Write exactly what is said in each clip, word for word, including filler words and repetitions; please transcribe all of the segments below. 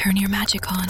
Turn your magic on.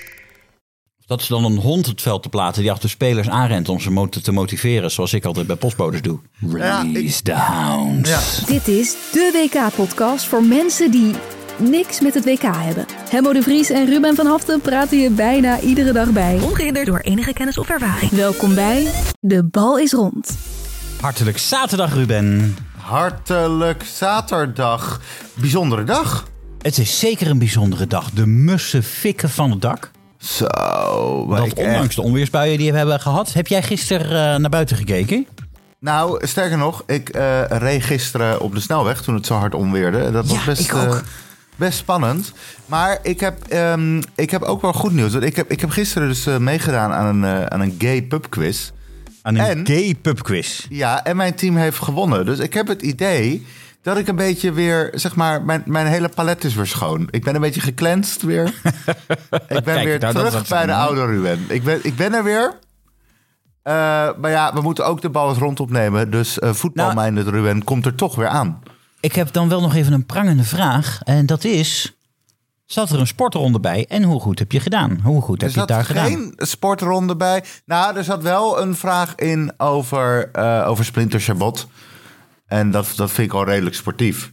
Dat is dan een hond het veld te platen die achter spelers aanrent om ze te motiveren, zoals ik altijd bij postbodes doe. Release ja, ik... the hounds. Ja. Dit is de W K-podcast voor mensen die niks met het W K hebben. Hemmo de Vries en Ruben van Haften praten je bijna iedere dag bij. Ongehinderd door enige kennis of ervaring. Welkom bij De Bal is Rond. Hartelijk zaterdag, Ruben. Hartelijk zaterdag. Bijzondere dag. Het is zeker een bijzondere dag. De mussen fikken van het dak. Zo. Dat ondanks echt... de onweersbuien die we hebben gehad. Heb jij gisteren uh, naar buiten gekeken? Nou, sterker nog, ik uh, reed gisteren op de snelweg toen het zo hard onweerde. Dat was ja, best, ik ook. Uh, best spannend. Maar ik heb, um, ik heb ook wel goed nieuws. Ik heb, ik heb gisteren dus uh, meegedaan aan een, uh, aan een gay pubquiz. Aan een en, gay pubquiz? Ja, en mijn team heeft gewonnen. Dus ik heb het idee dat ik een beetje weer, zeg maar, mijn, mijn hele palet is weer schoon. Ik ben een beetje gecleansed weer. ik ben Kijk, weer nou, terug bij de oude Ruben. Ik ben, ik ben er weer. Uh, maar ja, we moeten ook de bal eens rond opnemen. Dus uh, voetbalminded nou, Ruben komt er toch weer aan. Ik heb dan wel nog even een prangende vraag. En dat is, zat er een sportronde bij? En hoe goed heb je gedaan? Hoe goed heb je het daar gedaan? Er zat geen sportronde bij. Nou, er zat wel een vraag in over, uh, over Splinter Chabot. En dat, dat vind ik al redelijk sportief.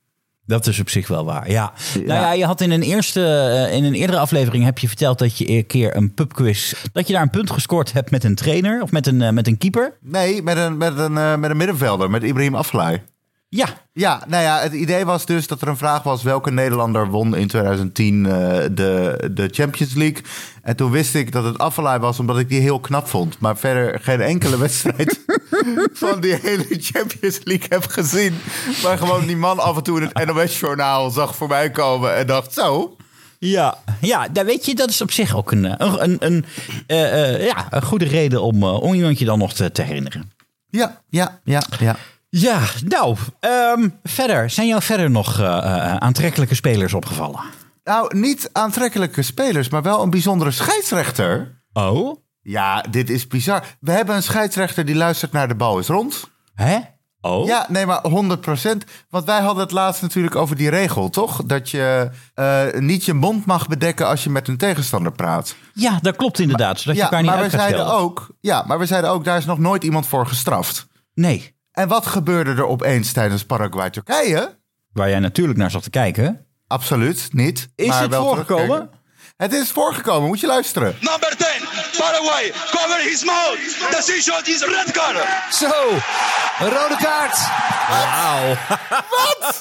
Dat is op zich wel waar, ja. ja. Nou ja, je had in een, eerste, uh, in een eerdere aflevering heb je verteld dat je een keer een pubquiz, dat je daar een punt gescoord hebt met een trainer of met een, uh, met een keeper. Nee, met een, met een, uh, met een middenvelder, met Ibrahim Afellay. Ja. Ja, nou ja, het idee was dus dat er een vraag was welke Nederlander won in twintig tien uh, de, de Champions League. En toen wist ik dat het Afellay was omdat ik die heel knap vond. Maar verder geen enkele wedstrijd van die hele Champions League heb gezien. Maar gewoon die man af en toe in het N O S-journaal zag voorbij komen en dacht zo. Ja, ja, daar weet je, dat is op zich ook een, een, een, een, uh, uh, ja, een goede reden om, uh, om iemand je dan nog te, te herinneren. Ja, ja, ja, ja. Ja, nou, um, verder. Zijn jou verder nog uh, uh, aantrekkelijke spelers opgevallen? Nou, niet aantrekkelijke spelers, maar wel een bijzondere scheidsrechter. Oh? Ja, dit is bizar. We hebben een scheidsrechter die luistert naar De Bal is Rond. Hè? Oh? Ja, nee, maar honderd procent. Want wij hadden het laatst natuurlijk over die regel, toch? Dat je uh, niet je mond mag bedekken als je met een tegenstander praat. Ja, dat klopt inderdaad. Zodat ja, je elkaar niet maar uit we gaat zeiden schelden. ook, Ja, maar we zeiden ook, daar is nog nooit iemand voor gestraft. Nee. En wat gebeurde er opeens tijdens Paraguay-Turkije? Waar jij natuurlijk naar zat te kijken. Absoluut niet. Is maar het wel voorgekomen? Het is voorgekomen, moet je luisteren. Number ten, Paraguay, cover his mouth. Decision is red card. Zo, een rode kaart. Wauw. Wat?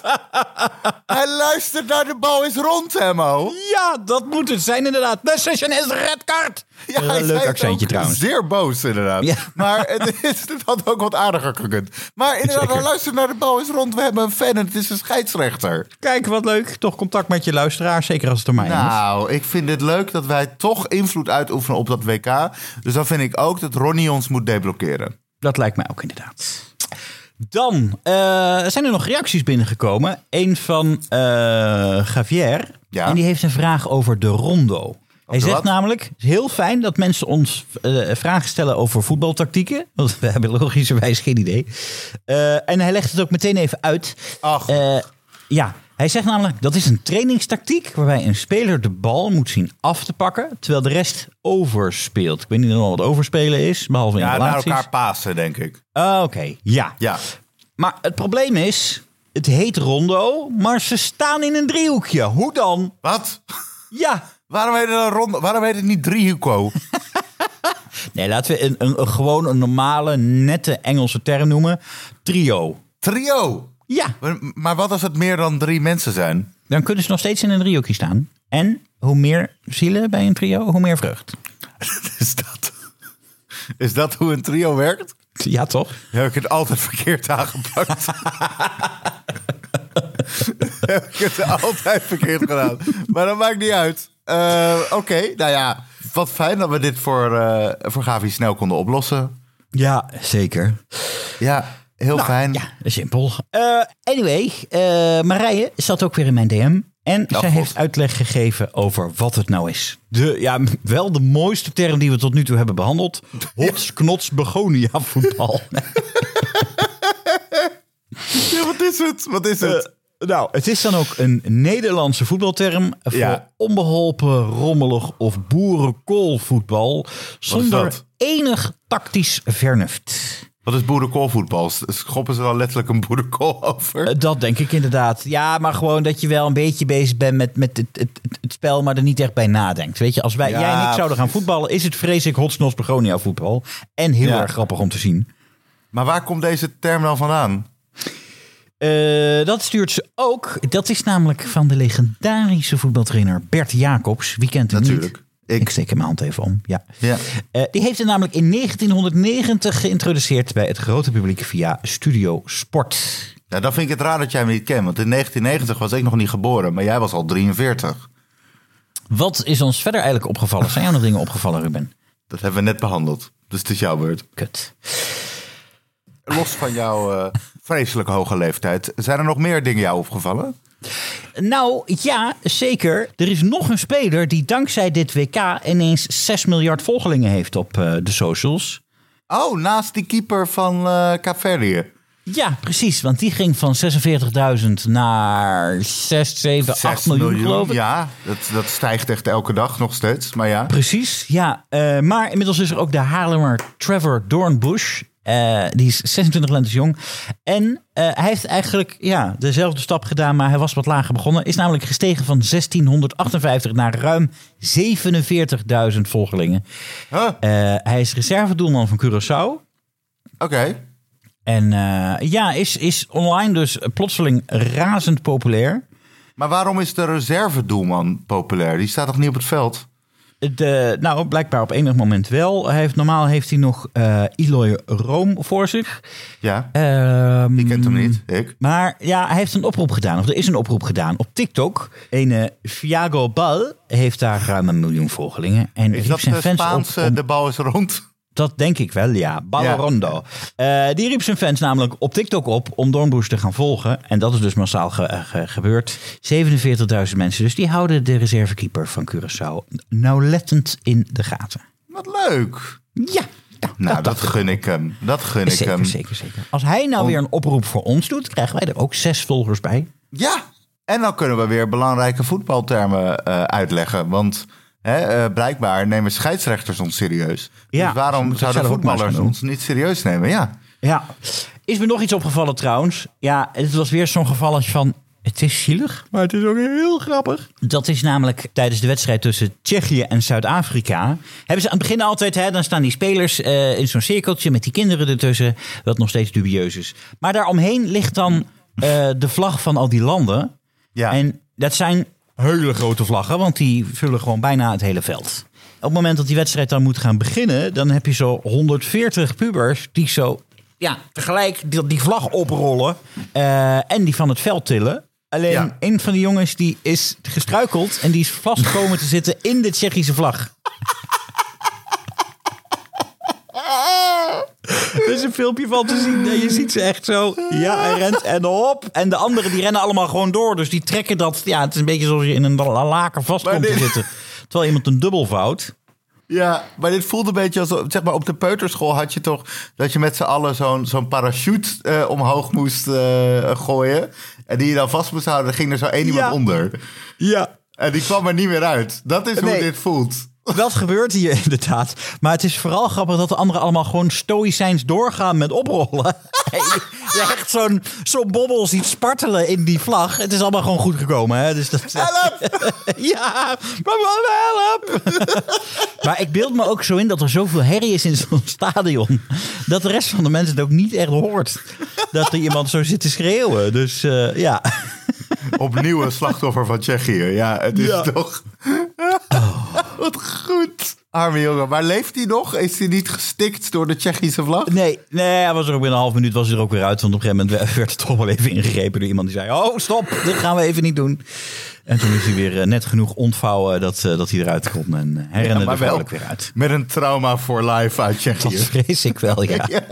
Hij luistert naar De Bal is Rond, Hemmo. Ja, dat moet het zijn inderdaad. Decision is red card. Ja, hij een leuk accentje trouwens. Zeer boos inderdaad. Ja. Maar het, is, het had ook wat aardiger gekund. Maar inderdaad, hij luistert naar De Bal is Rond. We hebben een fan en het is een scheidsrechter. Kijk, wat leuk. Toch contact met je luisteraar, zeker als het er mij is. Nou, ik vind het leuk dat wij toch invloed uitoefenen op dat W K. Dus dan vind ik ook dat Ronnie ons moet deblokkeren. Dat lijkt mij ook inderdaad. Dan uh, zijn er nog reacties binnengekomen. Eén van uh, Javier. Ja? En die heeft een vraag over de rondo. Hij zegt wat? Namelijk, het is heel fijn dat mensen ons uh, vragen stellen over voetbaltactieken. Want we hebben logischerwijs geen idee. Uh, en hij legt het ook meteen even uit. Ach. Uh, ja, hij zegt namelijk, dat is een trainingstactiek waarbij een speler de bal moet zien af te pakken, terwijl de rest overspeelt. Ik weet niet nog wat overspelen is, behalve in ja, relaties. Ja, naar elkaar pasen, denk ik. Uh, Oké, okay. ja. ja. Maar het probleem is, het heet rondo, maar ze staan in een driehoekje. Hoe dan? Wat? Ja. Waarom heet het een rondo? Waarom heet het niet driehoeko? Nee, laten we een, een, een, gewoon een normale, nette Engelse term noemen. Trio. Trio? Ja. Maar, maar wat als het meer dan drie mensen zijn? Dan kunnen ze nog steeds in een driehoekje staan. En hoe meer zielen bij een trio, hoe meer vreugd. Is dat, is dat hoe een trio werkt? Ja, toch? Heb ik het altijd verkeerd aangepakt? Heb ik het altijd verkeerd gedaan? Maar dat maakt niet uit. Uh, Oké, okay, nou ja. Wat fijn dat we dit voor, uh, voor Gavi snel konden oplossen. Ja, zeker. Ja, heel nou, fijn. Ja, simpel. Uh, anyway, uh, Marije zat ook weer in mijn D M. En oh, zij God. heeft uitleg gegeven over wat het nou is. De, ja, wel de mooiste term die we tot nu toe hebben behandeld. Hots, knots, begonia voetbal. Ja, wat is het? Wat is het? Uh, Nou, het is dan ook een Nederlandse voetbalterm voor ja. onbeholpen, rommelig of boerenkoolvoetbal zonder enig tactisch vernuft. Wat is boerenkoolvoetbal? Schoppen ze er al letterlijk een boerenkool over? Dat denk ik inderdaad. Ja, maar gewoon dat je wel een beetje bezig bent met, met het, het, het spel, maar er niet echt bij nadenkt. Weet je, als wij, ja, jij en ik zouden gaan voetballen, is het vreselijk Hotsnos Begonia voetbal. En heel ja. erg grappig om te zien. Maar waar komt deze term dan vandaan? Uh, dat stuurt ze ook. Dat is namelijk van de legendarische voetbaltrainer Bert Jacobs. Wie kent hem Natuurlijk. niet? Ik. ik steek hem mijn hand even om. Ja. Ja. Uh, die heeft het namelijk in negentienhonderdnegentig geïntroduceerd bij het grote publiek via Studio Sport. Ja, dan vind ik het raar dat jij hem niet kent. Want in negentien negentig was ik nog niet geboren, maar jij was al drieënveertig. Wat is ons verder eigenlijk opgevallen? Zijn jou nog dingen opgevallen, Ruben? Dat hebben we net behandeld. Dus het is jouw beurt. Kut. Los van jouw uh, vreselijk hoge leeftijd, zijn er nog meer dingen jou opgevallen? Nou, ja, zeker. Er is nog een speler die dankzij dit W K ineens zes miljard volgelingen heeft op uh, de socials. Oh, naast die keeper van uh, Kaapverdië. Ja, precies. Want die ging van zesenveertigduizend naar zes, zeven, acht miljoen, geloof ik. Ja, dat, dat stijgt echt elke dag nog steeds. Maar ja. Precies, ja. Uh, maar inmiddels is er ook de Haarlemmer Trevor Doornbusch. Uh, die is zesentwintig lentes jong. En uh, hij heeft eigenlijk ja, dezelfde stap gedaan, maar hij was wat lager begonnen. Is namelijk gestegen van zestienhonderdachtenvijftig naar ruim zevenenveertigduizend volgelingen. Huh? Uh, hij is reservedoelman van Curaçao. Oké. Okay. En uh, ja, is, is online dus plotseling razend populair. Maar waarom is de reservedoelman populair? Die staat toch niet op het veld? De, nou, blijkbaar op enig moment wel. Hij heeft, normaal heeft hij nog uh, Eloy Room voor zich. Ja, um, die kent hem niet, ik. Maar ja, hij heeft een oproep gedaan. Of er is een oproep gedaan op TikTok. Een uh, Thiago Bal heeft daar ruim een miljoen volgelingen. En is dat zijn de fans Spaanse op, om, de bal is rond? Dat denk ik wel, ja. Balrondo. Ja. Uh, die riep zijn fans namelijk op TikTok op om Doornbusch te gaan volgen. En dat is dus massaal ge- ge- gebeurd. zevenenveertigduizend mensen. Dus die houden de reservekeeper van Curaçao nauwlettend in de gaten. Wat leuk. Ja. Ja, nou, dat, dat gun ik hem. Dat gun zeker, ik hem. Zeker, zeker. Als hij nou om... weer een oproep voor ons doet, krijgen wij er ook zes volgers bij. Ja, en dan kunnen we weer belangrijke voetbaltermen uh, uitleggen. Want He, uh, blijkbaar nemen scheidsrechters ons serieus. Ja, dus waarom zouden voetballers ons niet serieus nemen? Ja. ja. Is me nog iets opgevallen trouwens? Ja, het was weer zo'n gevalletje van... Het is zielig, maar het is ook heel grappig. Dat is namelijk tijdens de wedstrijd tussen Tsjechië en Zuid-Afrika. Hebben ze aan het begin altijd, hè, dan staan die spelers uh, in zo'n cirkeltje met die kinderen ertussen. Wat nog steeds dubieus is. Maar daaromheen ligt dan uh, de vlag van al die landen. Ja. En dat zijn hele grote vlaggen, want die vullen gewoon bijna het hele veld. Op het moment dat die wedstrijd dan moet gaan beginnen, dan heb je zo honderdveertig pubers die zo ja, tegelijk die, die vlag oprollen uh, en die van het veld tillen. Alleen ja. een van die jongens die is gestruikeld en die is vast komen te zitten in de Tsjechische vlag. Er is een filmpje van te zien. Je ziet ze echt zo. Ja, hij rent en hop. En de anderen die rennen allemaal gewoon door. Dus die trekken dat. Ja, het is een beetje zoals je in een laken vast komt dit... te zitten. Terwijl iemand een dubbel vouwt. Ja, maar dit voelde een beetje als... Zeg maar, op de peuterschool had je toch... dat je met z'n allen zo'n, zo'n parachute uh, omhoog moest uh, gooien. En die je dan vast moest houden. Dan ging er zo één iemand ja. onder. Ja. En die kwam er niet meer uit. Dat is hoe nee. dit voelt. Dat gebeurt hier inderdaad. Maar het is vooral grappig dat de anderen allemaal gewoon stoïcijns doorgaan met oprollen. Je echt zo'n, zo'n bobbel ziet spartelen in die vlag. Het is allemaal gewoon goed gekomen. Hè? Dus dat, help! Ja, maar help! Maar ik beeld me ook zo in dat er zoveel herrie is in zo'n stadion. Dat de rest van de mensen het ook niet echt hoort. Dat er iemand zo zit te schreeuwen. Dus uh, ja... Opnieuw een slachtoffer van Tsjechië. Ja, het is ja. toch... Oh. Wat goed. Arme jongen. Maar leeft hij nog? Is hij niet gestikt door de Tsjechische vlag? Nee, nee hij was er ook binnen een half minuut was hij er ook weer uit. Want op een gegeven moment werd er toch wel even ingegrepen door iemand die zei... Oh, stop, dit gaan we even niet doen. En toen is hij weer net genoeg ontvouwen dat, dat hij eruit kon. En hij rende ja, er vrolijk weer uit. Met een trauma for life uit Tsjechië. Dat vrees ik wel, ja. ja.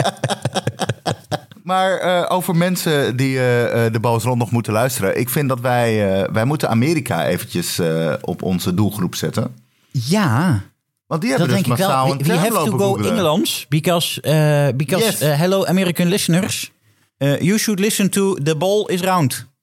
Maar uh, over mensen die uh, de Boos Rond nog moeten luisteren. Ik vind dat wij, uh, wij moeten Amerika eventjes uh, op onze doelgroep zetten. Ja, want die hebben dat dus massaal een term lopen googlen. We have to go Englands because, uh, because yes. uh, hello American listeners. Uh, you should listen to The Ball is Round.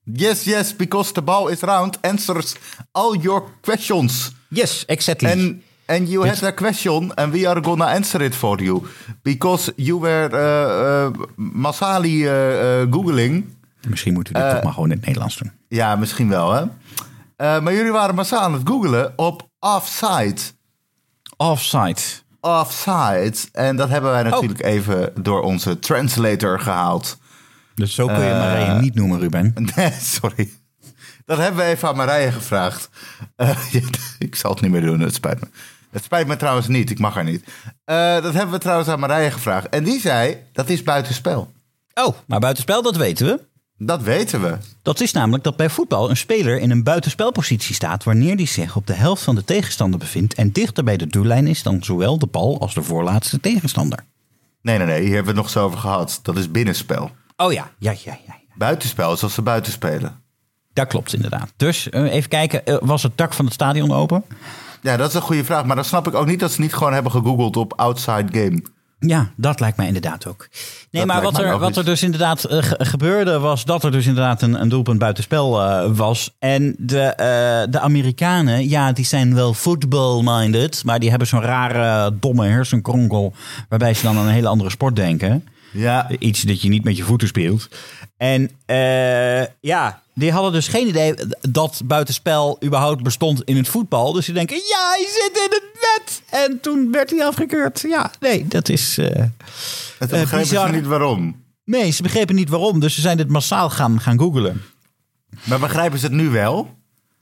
Yes, yes, because the ball is round answers all your questions. Yes, exactly. And, and you had a question and we are gonna answer it for you. Because you were uh, uh, massali uh, uh, googling. Misschien moeten we dit uh, toch maar gewoon in het Nederlands doen. Ja, misschien wel, hè. Uh, maar jullie waren massaal aan het googelen op offside. Offside. Offside. En dat hebben wij natuurlijk oh. even door onze translator gehaald. Dus zo kun je uh, Marije niet noemen, Ruben. Nee, sorry. Dat hebben we even aan Marije gevraagd. Uh, ja, ik zal het niet meer doen, het spijt me. Het spijt me trouwens niet, ik mag haar niet. Uh, dat hebben we trouwens aan Marije gevraagd. En die zei, dat is buitenspel. Oh, maar buitenspel, dat weten we. Dat weten we. Dat is namelijk dat bij voetbal een speler in een buitenspelpositie staat wanneer die zich op de helft van de tegenstander bevindt en dichter bij de doellijn is dan zowel de bal als de voorlaatste tegenstander. Nee, nee, nee, hier hebben we het nog zo over gehad. Dat is binnenspel. Oh ja, ja, ja, ja. Buitenspel is als ze buiten spelen. Dat klopt inderdaad. Dus uh, even kijken, uh, was het dak van het stadion open? Ja, dat is een goede vraag. Maar dan snap ik ook niet dat ze niet gewoon hebben gegoogeld op outside game. Ja, dat lijkt mij inderdaad ook. Nee, dat maar wat er, wat er dus inderdaad uh, gebeurde was dat er dus inderdaad een, een doelpunt buitenspel uh, was. En de, uh, de Amerikanen, ja, die zijn wel football-minded. Maar die hebben zo'n rare, domme hersenkronkel waarbij ze dan aan een hele andere sport denken. Ja. Iets dat je niet met je voeten speelt. En uh, ja, die hadden dus geen idee dat buitenspel überhaupt bestond in het voetbal. Dus die denken, ja, hij zit in het net. En toen werd hij afgekeurd. Ja, nee, dat is uh, En toen begrepen uh, ze niet waarom. Nee, ze begrepen niet waarom. Dus ze zijn dit massaal gaan, gaan googlen. Maar begrijpen ze het nu wel?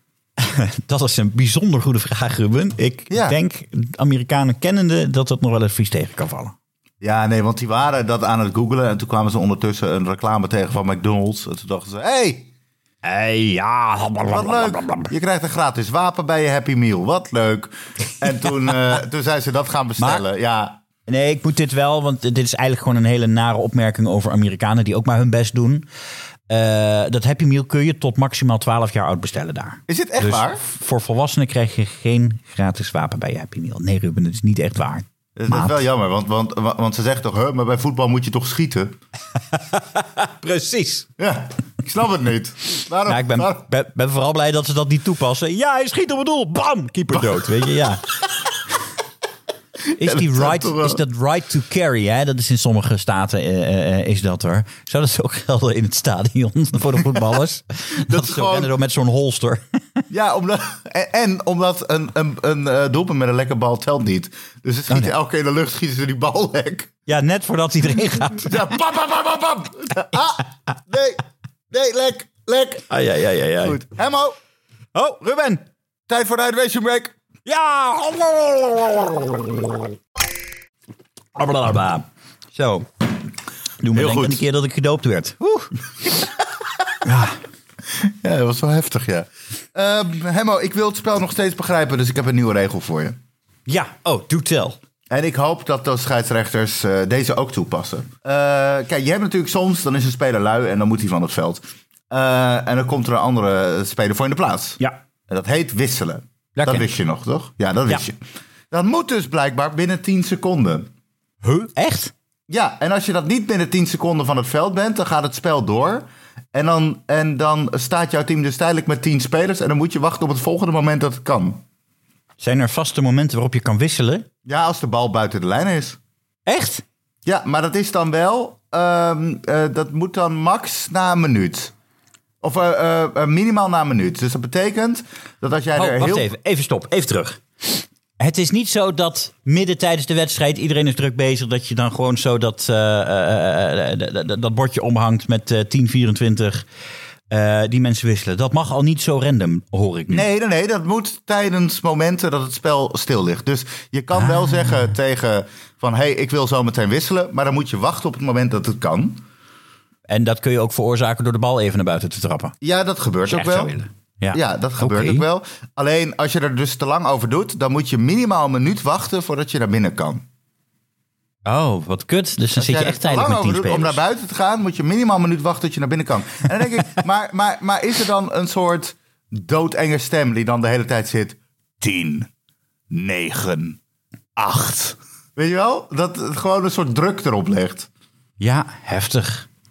Dat is een bijzonder goede vraag, Ruben. Ik ja. denk, Amerikanen kennende, dat het nog wel eens vies tegen kan vallen. Ja, nee, want die waren dat aan het googlen. En toen kwamen ze ondertussen een reclame tegen van McDonald's. En toen dachten ze, hé, hey, hey, ja, wat leuk. Je krijgt een gratis wapen bij je Happy Meal. Wat leuk. En toen, uh, toen zijn ze dat gaan bestellen. Maar, ja. Nee, ik moet dit wel, want dit is eigenlijk gewoon een hele nare opmerking over Amerikanen die ook maar hun best doen. Uh, dat Happy Meal kun je tot maximaal twaalf jaar oud bestellen daar. Is dit echt dus waar? Voor volwassenen krijg je geen gratis wapen bij je Happy Meal. Nee, Ruben, het is niet echt waar. Dat is wel jammer, want, want, want ze zeggen toch, huh, maar bij voetbal moet je toch schieten? Precies. Ja, ik snap het niet. Waarom, nou, ik ben, waarom? ben, ben vooral blij dat ze dat niet toepassen. Ja, hij schiet op het doel. Bam, keeper dood, weet je, ja. Is, die right, is dat right to carry, hè? Dat is in sommige staten uh, uh, is dat er. Zou dat ook gelden in het stadion voor de voetballers? dat dat is gewoon... rennen door met zo'n holster. Ja, omdat, en, en omdat een, een, een uh, doelpunt met een lekker bal telt niet. Dus ze schieten oh, nee. elke keer in de lucht, schieten ze die bal lek. Ja, net voordat hij erin gaat. Ja, bam, bam, bam, bam, bam. Ah, nee, nee, lek, lek. Ah, ja, ja, ja, ja. Goed. Hemmo. Oh, Ruben. Tijd voor de hydration break. Ja! Zo. Doe me denken een keer dat ik gedoopt werd. ja. ja, dat was wel heftig, ja. Uh, Hemmo, ik wil het spel nog steeds begrijpen, dus ik heb een nieuwe regel voor je. Ja, oh, do tell. En ik hoop dat de scheidsrechters uh, deze ook toepassen. Uh, kijk, je hebt natuurlijk soms, dan is een speler lui en dan moet hij van het veld. Uh, en dan komt er een andere speler voor in de plaats. Ja. En dat heet wisselen. Dat, dat wist je nog, toch? Ja, dat wist ja. je. Dat moet dus blijkbaar binnen tien seconden. Huh? Echt? Ja, en als je dat niet binnen tien seconden van het veld bent, dan gaat het spel door. En dan, en dan staat jouw team dus tijdelijk met tien spelers. En dan moet je wachten op het volgende moment dat het kan. Zijn er vaste momenten waarop je kan wisselen? Ja, als de bal buiten de lijn is. Echt? Ja, maar dat is dan wel... Um, uh, dat moet dan max na een minuut. Of uh, uh, uh, minimaal na een minuut. Dus dat betekent dat als jij oh, er wacht heel... even, even stop, even terug. Het is niet zo dat midden tijdens de wedstrijd... iedereen is druk bezig, dat je dan gewoon zo dat, uh, uh, uh, uh, dat bordje omhangt met uh, tien vierentwintig... Uh, die mensen wisselen. Dat mag al niet zo random, hoor ik nu. Nee, nee, nee, dat moet tijdens momenten dat het spel stil ligt. Dus je kan ah. wel zeggen tegen van... hé, hey, ik wil zo meteen wisselen... maar dan moet je wachten op het moment dat het kan. En dat kun je ook veroorzaken door de bal even naar buiten te trappen. Ja, dat gebeurt ook wel. Ja. ja, dat gebeurt okay. ook wel. Alleen als je er dus te lang over doet... dan moet je minimaal een minuut wachten voordat je naar binnen kan. Oh, wat kut. Dus dan zit je echt tijdelijk met tien spelers. Om naar buiten te gaan moet je minimaal een minuut wachten tot je naar binnen kan. En dan denk ik, maar, maar, maar is er dan een soort doodenge stem die dan de hele tijd zit? tien, negen, acht. Weet je wel? Dat het gewoon een soort druk erop legt. Ja, heftig.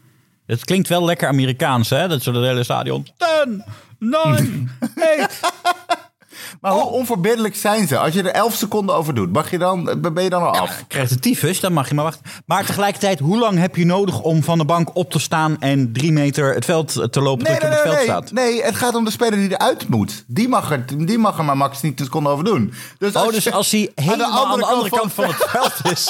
Het klinkt wel lekker Amerikaans, hè? Dat soort hele stadion. Ten, nine, eight. Maar hoe onverbiddelijk zijn ze? Als je er elf seconden over doet, mag je dan, ben je dan al af? Ja, krijgt de tyfus, dan mag je maar wachten. Maar tegelijkertijd, hoe lang heb je nodig om van de bank op te staan en drie meter het veld te lopen Nee, tot je nee, op het nee, veld nee. staat? Nee, het gaat om de speler die eruit moet. Die mag er, die mag er maar max tien seconden over doen. Dus Oh, als dus je als hij helemaal aan de andere kant van het veld is.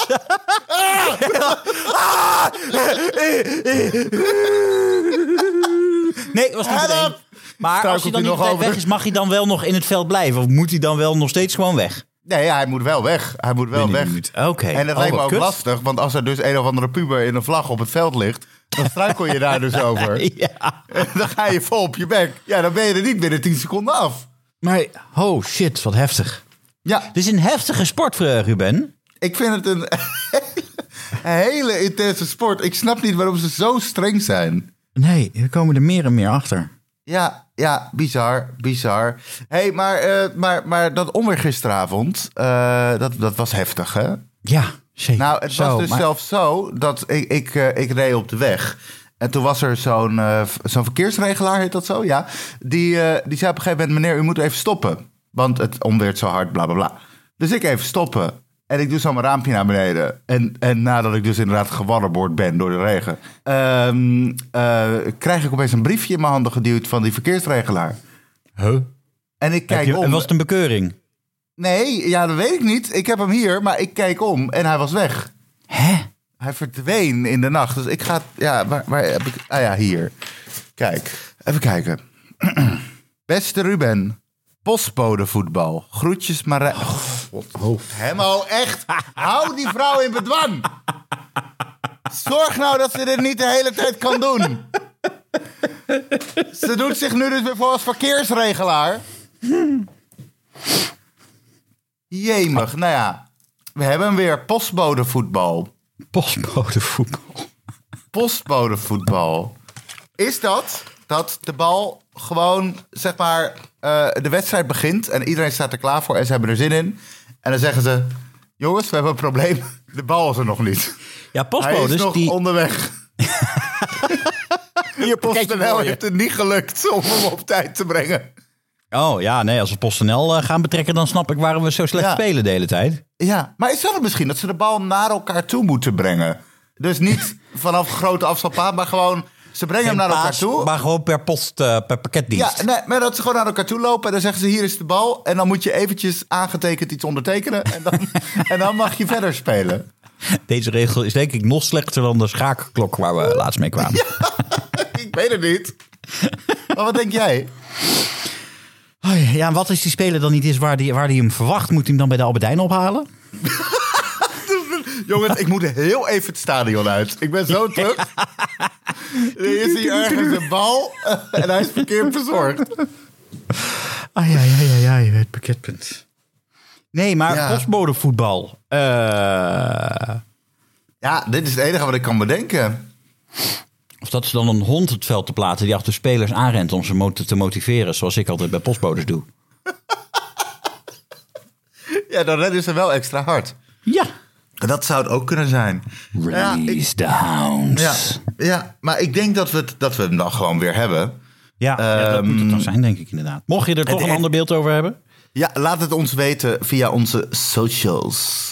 Nee, het was niet meteen. Maar als hij dan niet tijd weg is, mag hij dan wel nog in het veld blijven? Of moet hij dan wel nog steeds gewoon weg? Nee, hij moet wel weg. Hij moet wel weg. Oké. Okay. En dat oh, lijkt me ook kut. lastig, want als er dus een of andere puber in een vlag op het veld ligt, dan struikel je daar dus over. Ja. En dan ga je vol op je bek. Ja, dan ben je er niet binnen tien seconden af. Maar, oh shit, wat heftig. Ja. Het is een heftige sport, Ruben. Ik vind het een, een hele intense sport. Ik snap niet waarom ze zo streng zijn. Nee, we komen er meer en meer achter. Ja, ja, bizar, bizar. Hey, maar, uh, maar, maar dat onweer gisteravond, uh, dat, dat was heftig, hè? Ja, zeker. Nou, het zo, was dus maar... zelfs zo dat ik, ik, uh, ik reed op de weg. En toen was er zo'n, uh, zo'n verkeersregelaar, heet dat zo? Ja. Die, uh, die zei op een gegeven moment, meneer, u moet even stoppen. Want het onweert zo hard, bla, bla, bla. Dus ik even stoppen. En ik doe zo mijn raampje naar beneden. En, en nadat ik dus inderdaad gewadderboord ben door de regen... Um, uh, krijg ik opeens een briefje in mijn handen geduwd van die verkeersregelaar. Huh? En ik kijk je, om. En was het een bekeuring? Nee, ja, dat weet ik niet. Ik heb hem hier, maar ik kijk om en hij was weg. Hè? Hij verdween in de nacht. Dus ik ga... Ja, waar, waar heb ik... Ah ja, hier. Kijk, even kijken. Beste Ruben... Postbodevoetbal. Groetjes Marij... Oh, Hemmo, echt. Hou die vrouw in bedwang. Zorg nou dat ze dit niet de hele tijd kan doen. Ze doet zich nu dus weer voor als verkeersregelaar. Jemig. Nou ja, we hebben hem weer. Postbodevoetbal. Postbodevoetbal. Postbodevoetbal. Is dat dat de bal gewoon, zeg maar, uh, de wedstrijd begint en iedereen staat er klaar voor en ze hebben er zin in. En dan zeggen ze, jongens, we hebben een probleem. De bal is er nog niet. Ja, postbodes Hij is nog die... onderweg. Hier, PostNL heeft het niet gelukt om hem op tijd te brengen. Oh ja, nee, als we PostNL uh, gaan betrekken, dan snap ik waarom we zo slecht Ja. spelen de hele tijd. Ja, maar is dat het misschien dat ze de bal naar elkaar toe moeten brengen? Dus niet vanaf grote afstandpaad, maar gewoon... Ze brengen Geen hem naar elkaar paas, toe. Maar gewoon per post, uh, per pakketdienst. Ja, nee, maar dat ze gewoon naar elkaar toe lopen en dan zeggen ze hier is de bal. En dan moet je eventjes aangetekend iets ondertekenen. En dan, en dan mag je verder spelen. Deze regel is denk ik nog slechter dan de schaakklok waar we laatst mee kwamen. Ja, ik weet het niet. Maar wat denk jij? Oh ja, en wat als die speler dan niet is waar die, waar die hem verwacht? Moet hij hem dan bij de Albertijn ophalen? Jongens, ik moet heel even het stadion uit. Ik ben zo terug. Er is hier ergens een bal en hij is verkeerd verzorgd. Ah ja, ja, ja, ja, je weet pakketpunt. Nee, maar Ja. postbodevoetbal. Uh... Ja, dit is het enige wat ik kan bedenken. Of dat ze dan een hond het veld te plaatsen die achter spelers aanrent om ze mot- te motiveren, zoals ik altijd bij postbodes doe. Ja, dan rennen ze wel extra hard. Ja. Dat zou het ook kunnen zijn. Release ja, ik, the hounds. ja, ja, maar ik denk dat we, het, dat we hem dan gewoon weer hebben. Ja, ja, dat Um, moet het dan zijn, denk ik inderdaad. Mocht je er toch het- een ander beeld over hebben? Ja, laat het ons weten via onze socials.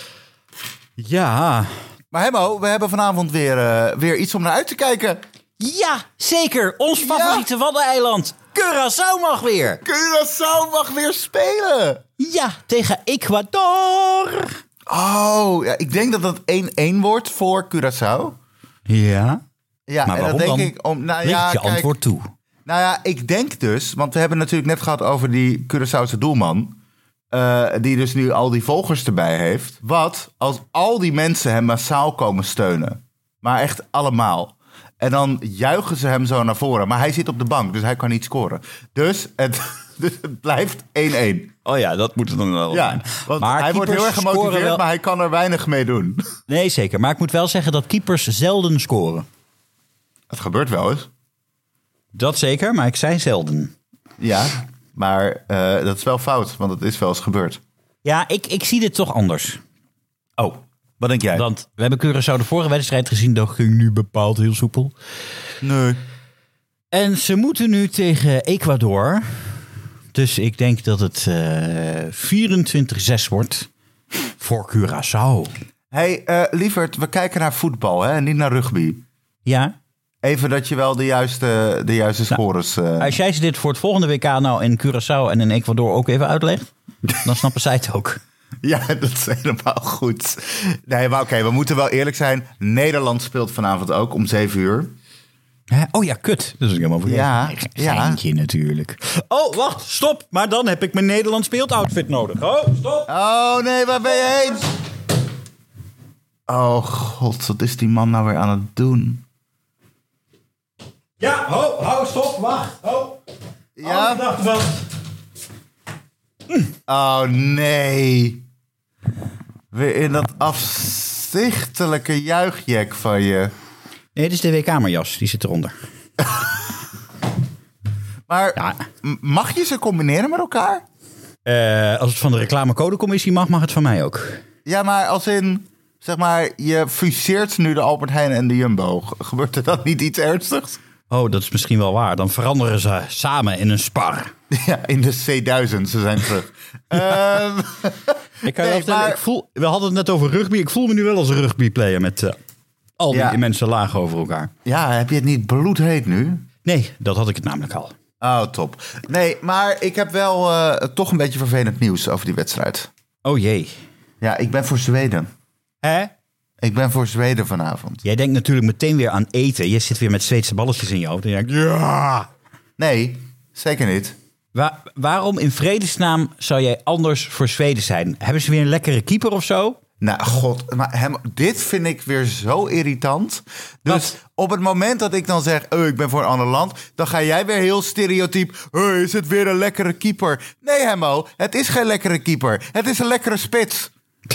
Ja. Maar Hemmo, we hebben vanavond weer, uh, weer iets om naar uit te kijken. Ja, zeker. Ons favoriete Waddeneiland. Curaçao mag weer. Curaçao mag weer spelen. Ja, tegen Ecuador. Oh, ja, ik denk dat dat één-één wordt voor Curaçao. Ja. Ja, Maar en dat waarom denk dan? ik om. Nou Ligt ja, je kijk, antwoord toe. Nou ja, ik denk dus, want we hebben natuurlijk net gehad over die Curaçaose doelman. Uh, die dus nu al die volgers erbij heeft. Wat als al die mensen hem massaal komen steunen? Maar echt allemaal. En dan juichen ze hem zo naar voren. Maar hij zit op de bank, dus hij kan niet scoren. Dus het, dus het blijft één-één. Oh ja, dat moet het dan wel Ja, zijn. want Maar hij wordt heel erg keepers gemotiveerd, scoren wel- maar hij kan er weinig mee doen. Nee, zeker. Maar ik moet wel zeggen dat keepers zelden scoren. Het gebeurt wel eens. Dat zeker, maar ik zei zelden. Ja, maar uh, dat is wel fout, want het is wel eens gebeurd. Ja, ik, ik zie dit toch anders. Oh, Wat denk jij? Want we hebben Curaçao de vorige wedstrijd gezien. Dat ging nu bepaald heel soepel. Nee. En ze moeten nu tegen Ecuador. Dus ik denk dat het uh, vierentwintig zes wordt voor Curaçao. Hey, uh, lieverd, we kijken naar voetbal, hè? Niet naar rugby. Ja. Even dat je wel de juiste, de juiste scores... Uh... Als jij ze dit voor het volgende W K nou in Curaçao en in Ecuador ook even uitlegt, dan snappen zij het ook. Ja, dat is helemaal goed. Nee, maar oké, okay, we moeten wel eerlijk zijn. Nederland speelt vanavond ook om zeven uur. Hè? Oh ja, kut. Dat is helemaal vergeten. Ja, ja. Geintje natuurlijk. Oh, wacht, stop. Maar dan heb ik mijn Nederlands speeltoutfit nodig. Oh, stop. Oh nee, waar ben je heen? Oh god, wat is die man nou weer aan het doen? Ja, ho, ho, stop, wacht. Oh. Ja? Oh, dacht wel. Oh nee. Weer in dat afzichtelijke juichjek van je. Nee, dit is de W-kamerjas. Die zit eronder. Maar ja. Mag je ze combineren met elkaar? Uh, als het van de reclamecodecommissie mag, mag het van mij ook. Ja, maar als in, zeg maar, je fuseert nu de Albert Heijn en de Jumbo. Gebeurt er dan niet iets ernstigs? Oh, dat is misschien wel waar. Dan veranderen ze samen in een spar. Ja, in de C duizend. Ze zijn terug. um, ik kan nee, maar... ik voel, we hadden het net over rugby. Ik voel me nu wel als een rugbyplayer met uh, al die ja. mensen laag over elkaar. Ja, heb je het niet bloedheet nu? Nee, dat had ik het namelijk al. Oh, top. Nee, maar ik heb wel uh, toch een beetje vervelend nieuws over die wedstrijd. Oh jee. Ja, ik ben voor Zweden. Hè? Ik ben voor Zweden vanavond. Jij denkt natuurlijk meteen weer aan eten. Je zit weer met Zweedse balletjes in je hoofd. En je denkt, ja. Nee, zeker niet. Waar, waarom in vredesnaam zou jij anders voor Zweden zijn? Hebben ze weer een lekkere keeper of zo? Nou, god, maar hem, dit vind ik weer zo irritant. Dus Wat? Op het moment dat ik dan zeg, oh, ik ben voor een ander land, dan ga jij weer heel stereotyp, oh, is het weer een lekkere keeper? Nee, Hemmo, het is geen lekkere keeper. Het is een lekkere spits.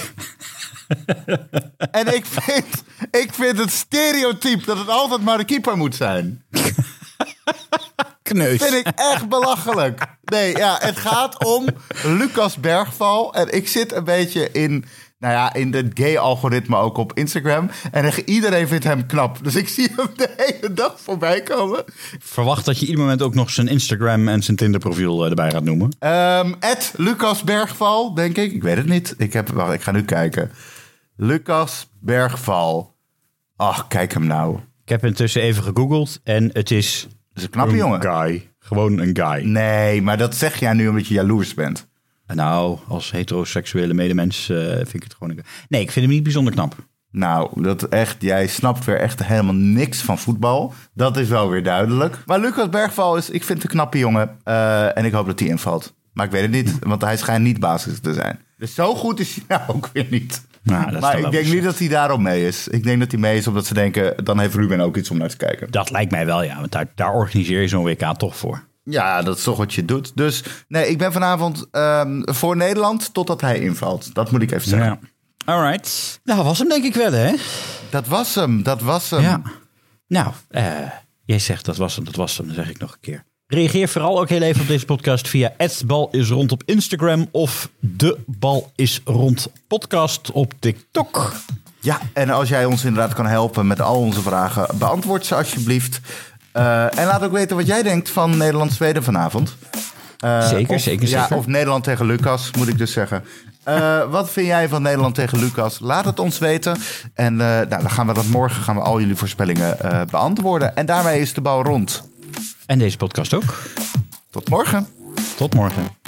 En ik vind, ik vind het stereotype dat het altijd maar de keeper moet zijn. Kneus. Vind ik echt belachelijk. Nee, ja, het gaat om Lucas Bergval. En ik zit een beetje in, nou ja, in het gay-algoritme ook op Instagram. En iedereen vindt hem knap. Dus ik zie hem de hele dag voorbij komen. Verwacht dat je ieder moment ook nog zijn Instagram en zijn Tinder-profiel erbij gaat noemen. Um, Ed Lucas Bergval, denk ik. Ik weet het niet. Ik, heb, wacht, ik ga nu kijken. Lucas Bergval. Ach, kijk hem nou. Ik heb intussen even gegoogeld en het is... Dat is een knappe jongen. Guy. Gewoon een guy. Nee, maar dat zeg jij nu omdat je jaloers bent. Nou, als heteroseksuele medemens uh, vind ik het gewoon... Een... Nee, ik vind hem niet bijzonder knap. Nou, dat echt, jij snapt weer echt helemaal niks van voetbal. Dat is wel weer duidelijk. Maar Lucas Bergval is, ik vind het een knappe jongen. Uh, en ik hoop dat hij invalt. Maar ik weet het niet, want hij schijnt niet basis te zijn. Dus zo goed is hij nou ook weer niet. Nou, dat maar ik denk niet dat hij daarom mee is. Ik denk dat hij mee is omdat ze denken, dan heeft Ruben ook iets om naar te kijken. Dat lijkt mij wel, ja. Want daar, daar organiseer je zo'n W K toch voor. Ja, dat is toch wat je doet. Dus nee, ik ben vanavond um, voor Nederland totdat hij invalt. Dat moet ik even zeggen. Ja. All right. Nou, was hem denk ik wel, hè? Dat was hem, dat was hem. Ja. Nou, uh, jij zegt dat was hem, dat was hem. Dan zeg ik nog een keer. Reageer vooral ook heel even op deze podcast via het bal is rond op Instagram of de bal is rond podcast op TikTok. Ja, en als jij ons inderdaad kan helpen met al onze vragen, beantwoord ze alsjeblieft. Uh, en laat ook weten wat jij denkt van Nederland-Zweden vanavond. Uh, zeker, of, zeker, ja, zeker. Of Nederland tegen Lucas, moet ik dus zeggen. Uh, wat vind jij van Nederland tegen Lucas? Laat het ons weten. En uh, nou, dan gaan we dat morgen gaan we al jullie voorspellingen uh, beantwoorden. En daarmee is de bal rond. En deze podcast ook. Tot morgen. Tot morgen.